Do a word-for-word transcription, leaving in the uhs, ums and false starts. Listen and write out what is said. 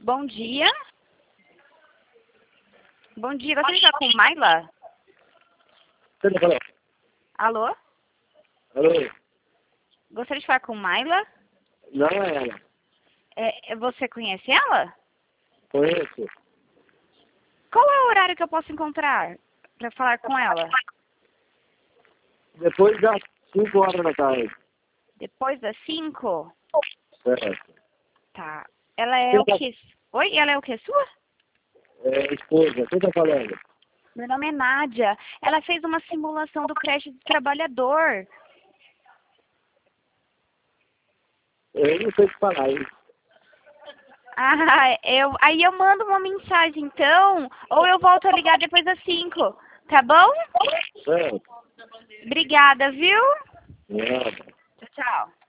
Bom dia. Bom dia, você está com Maila? Você não falou? Alô? Alô? Gostaria de falar com Maila? Não é ela. É, você conhece ela? Conheço. Qual é o horário que eu posso encontrar para falar com ela? Depois das cinco horas da tarde. Depois das cinco? Certo. Tá. Ela é o quê? Oi? Ela é o quê? Sua? É, esposa, quem tá falando? Meu nome é Nádia. Ela fez uma simulação do creche do trabalhador. Eu não sei o que falar, hein? Ah, eu, aí eu mando uma mensagem então, ou eu volto a ligar depois das cinco, tá bom? Certo. Obrigada, viu? Nada. Tchau, tchau.